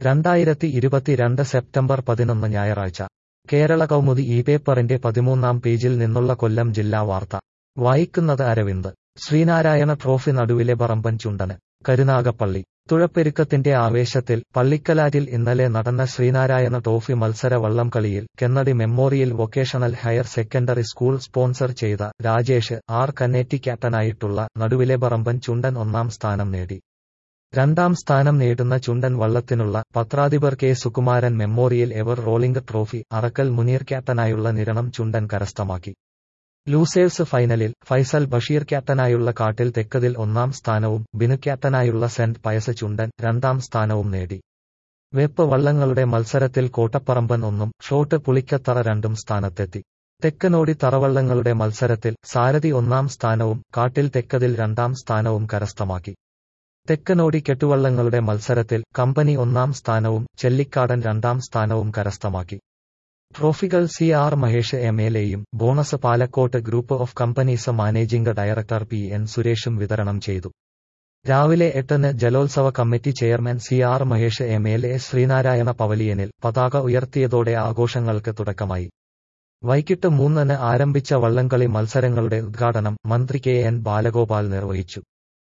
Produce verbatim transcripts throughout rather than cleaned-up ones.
രണ്ടായിരത്തി ഇരുപത്തിരണ്ട് സെപ്റ്റംബർ പതിനൊന്ന് ഞായറാഴ്ച കേരള കൗമുദി ഈ പേപ്പറിന്റെ പതിമൂന്നാം പേജിൽ നിന്നുള്ള കൊല്ലം ജില്ലാ വാർത്ത വായിക്കുന്നത് അരവിന്ദ്. ശ്രീനാരായണ ട്രോഫി നടുവിലെ പറമ്പൻ ചുണ്ടന്. കരുനാഗപ്പള്ളി. തുഴപ്പെരുക്കത്തിന്റെ ആവേശത്തിൽ പള്ളിക്കലാറ്റിൽ ഇന്നലെ നടന്ന ശ്രീനാരായണ ട്രോഫി മത്സര വള്ളംകളിയിൽ Kennedy memorial vocational higher secondary school sponsor ചെയ്ത രാജേഷ് ആർ കന്നേറ്റി ക്യാപ്റ്റനായിട്ടുള്ള നടുവിലെ പറമ്പൻ ചുണ്ടൻ ഒന്നാം സ്ഥാനം നേടി. രണ്ടാം സ്ഥാനം നേടുന്ന ചുണ്ടൻ വള്ളത്തിനുള്ള പത്രാധിപർ K Sukumaran memorial ever rolling trophy Arakkal Muneer ക്യാപ്റ്റനായുള്ള നിരണം ചുണ്ടൻ കരസ്ഥമാക്കി. ലൂസേഴ്സ് ഫൈനലിൽ ഫൈസൽ ബഷീർ ക്യാപ്റ്റനായുള്ള കാട്ടിൽ തെക്കതിൽ ഒന്നാം സ്ഥാനവും ബിനു ക്യാപ്റ്റനായുള്ള സെന്റ് പയസ് ചുണ്ടൻ രണ്ടാം സ്ഥാനവും നേടി. വെപ്പ് വള്ളങ്ങളുടെ മത്സരത്തിൽ കോട്ടപ്പറമ്പൻ ഒന്നും ഷോട്ട് പുളിക്കത്തറ രണ്ടും സ്ഥാനത്തെത്തി. തെക്കനോടി തറവള്ളങ്ങളുടെ മത്സരത്തിൽ സാരഥി ഒന്നാം സ്ഥാനവും കാട്ടിൽ തെക്കതിൽ രണ്ടാം സ്ഥാനവും കരസ്ഥമാക്കി. തെക്കനോടി കെട്ടുവള്ളങ്ങളുടെ മത്സരത്തിൽ കമ്പനി ഒന്നാം സ്ഥാനവും ചെല്ലിക്കാടൻ രണ്ടാം സ്ഥാനവും കരസ്ഥമാക്കി. ട്രോഫികൾ C R Mahesh M L എയും bonus Palakkottu group of companies managing director P N സുരേഷും വിതരണം ചെയ്തു. രാവിലെ എട്ടിന് ജലോത്സവ committee chairman C R Mahesh M L A Sreenarayana പവലിയനിൽ പതാക ഉയർത്തിയതോടെ ആഘോഷങ്ങൾക്ക് തുടക്കമായി. വൈകിട്ട് മൂന്നിന് ആരംഭിച്ച വള്ളംകളി മത്സരങ്ങളുടെ ഉദ്ഘാടനം മന്ത്രി കെ എൻ ബാലഗോപാൽ നിർവഹിച്ചു.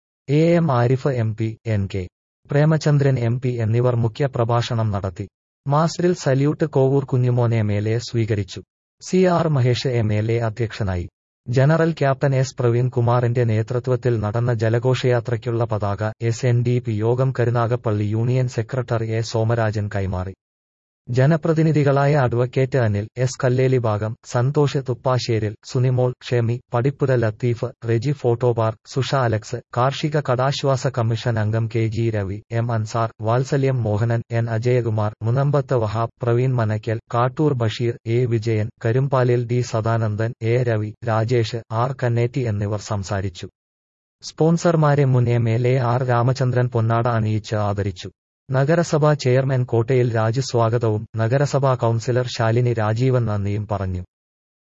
A M Arif M P, N K Premachandran M P എന്നിവർ മുഖ്യ പ്രഭാഷണം നടത്തി. മാസ്റ്ററിൽ salute Kovoor Kunjumon M L A സ്വീകരിച്ചു. C R Mahesh M L A അധ്യക്ഷനായി. ജനറൽ ക്യാപ്റ്റൻ എസ് പ്രവീൺ കുമാറിന്റെ നേതൃത്വത്തിൽ നടന്ന ജലഘോഷയാത്രയ്ക്കുള്ള പതാക എസ് എൻ ഡി പി യോഗം Karunagappally union secretary A Somarajan കൈമാറി. ജനപ്രതിനിധികളായ advocate Anil S Kallelibhagam, Santhosh Thuppasseril, Sunimol, Shemi, Padippura Latheef, Reji photo bar, Susha Alex, കാർഷിക കടാശ്വാസ കമ്മീഷൻ അംഗം K G Ravi, M Ansar, Valsalyam Mohanan, N Ajayakumar, Munambath Vahab, Praveen Manakkal, Kattoor Basheer, A Vijayan, Karumbalil D Sadanandan, A Ravi, Rajesh R Kanneti എന്നിവർ സംസാരിച്ചു. സ്പോൺസർമാരെ മുൻ M L A R Ramachandran പൊന്നാട അണിയിച്ച് ആദരിച്ചു. നഗരസഭാ ചെയർമാൻ കോട്ടയിൽ രാജു സ്വാഗതവും നഗരസഭാ കൌൺസിലർ ശാലിനി രാജീവൻ നന്ദിയും പറഞ്ഞു.